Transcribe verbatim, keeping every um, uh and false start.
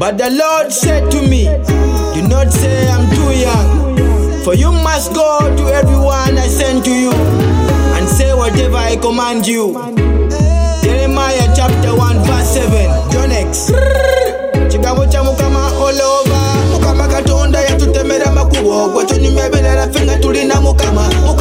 But the Lord said to me, do not say I'm too young, for you must go to everyone I send to you and say whatever I command you. Jeremiah chapter one verse seven. John X. Chigamo cha mukama all over. Mukama katonda ya tutemera makubo. Gwacho nimebele la finga tulina mukama.